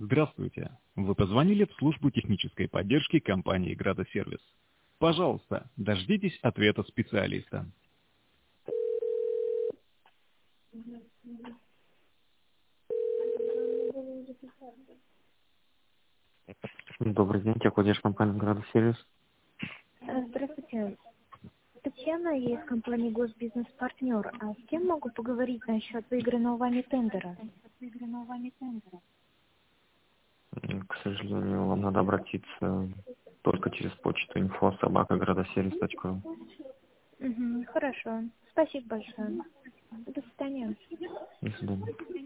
Здравствуйте. Вы позвонили в службу технической поддержки компании «Градосервис». Пожалуйста, дождитесь ответа специалиста. Добрый день, техподдержка компании «Градосервис». Здравствуйте. Татьяна, я из компании «Госбизнес-партнер». А с кем могу поговорить насчет выигранного вами тендера? К сожалению, вам надо обратиться только через почту info@gradoservice.ru. Хорошо. Спасибо большое. До свидания. До свидания.